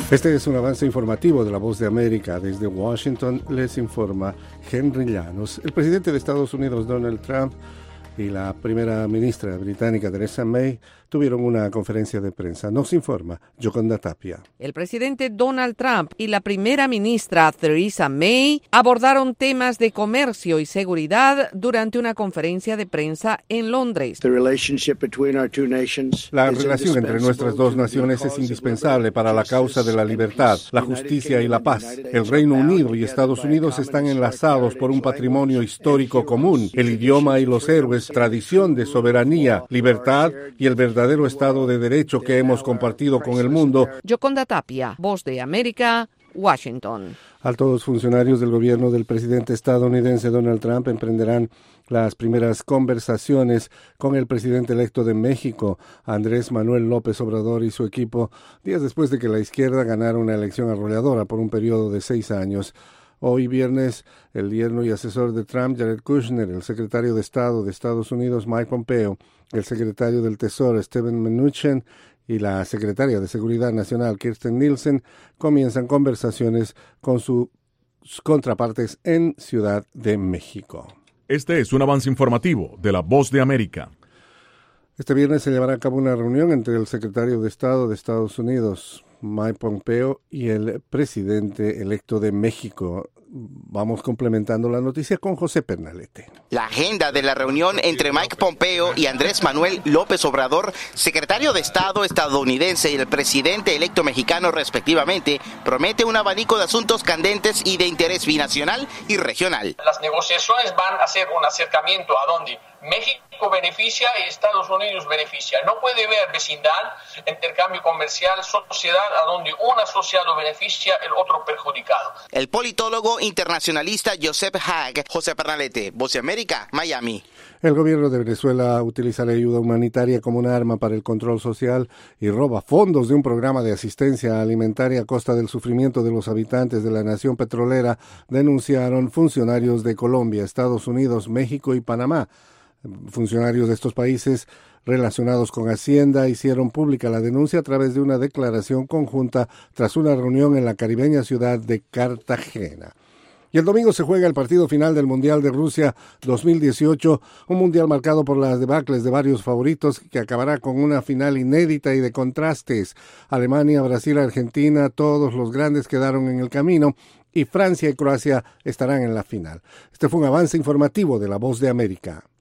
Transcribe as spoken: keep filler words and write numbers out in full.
Este es un avance informativo de La Voz de América. Desde Washington les informa Henry Llanos. El presidente de Estados Unidos, Donald Trump, y la primera ministra británica, Theresa May, tuvieron una conferencia de prensa. Nos informa Yoconda Tapia. El presidente Donald Trump y la primera ministra Theresa May abordaron temas de comercio y seguridad durante una conferencia de prensa en Londres. La relación entre nuestras dos naciones es indispensable para la causa de la libertad, la justicia y la paz. El Reino Unido y Estados Unidos están enlazados por un patrimonio histórico común, el idioma y los héroes, tradición de soberanía, libertad y el verdadero Estado de Derecho que hemos compartido con el mundo. Yoconda Tapia, Voz de América, Washington. Altos funcionarios del gobierno del presidente estadounidense Donald Trump emprenderán las primeras conversaciones con el presidente electo de México, Andrés Manuel López Obrador, y su equipo, días después de que la izquierda ganara una elección arrolladora por un periodo de seis años. Hoy viernes, el yerno y asesor de Trump, Jared Kushner, el secretario de Estado de Estados Unidos, Mike Pompeo, el secretario del Tesoro, Steven Mnuchin, y la secretaria de Seguridad Nacional, Kirstjen Nielsen, comienzan conversaciones con sus contrapartes en Ciudad de México. Este es un avance informativo de La Voz de América. Este viernes se llevará a cabo una reunión entre el secretario de Estado de Estados Unidos, Mike Pompeo, y el presidente electo de México. Vamos complementando la noticia con José Pernalete. La agenda de la reunión entre Mike Pompeo y Andrés Manuel López Obrador, secretario de Estado estadounidense y el presidente electo mexicano respectivamente, promete un abanico de asuntos candentes y de interés binacional y regional. Las negociaciones van a ser un acercamiento a donde México beneficia y Estados Unidos beneficia. No puede haber vecindad, intercambio comercial, sociedad a donde un asociado beneficia, el otro perjudicado. El politólogo internacionalista Joseph Haag, José Pernalete, Voz de América, Miami. El gobierno de Venezuela utiliza la ayuda humanitaria como una arma para el control social y roba fondos de un programa de asistencia alimentaria a costa del sufrimiento de los habitantes de la nación petrolera, denunciaron funcionarios de Colombia, Estados Unidos, México y Panamá. Funcionarios de estos países relacionados con Hacienda hicieron pública la denuncia a través de una declaración conjunta tras una reunión en la caribeña ciudad de Cartagena. Y el domingo se juega el partido final del Mundial de Rusia dos mil dieciocho, un mundial marcado por las debacles de varios favoritos que acabará con una final inédita y de contrastes. Alemania, Brasil, Argentina, todos los grandes quedaron en el camino y Francia y Croacia estarán en la final. Este fue un avance informativo de La Voz de América.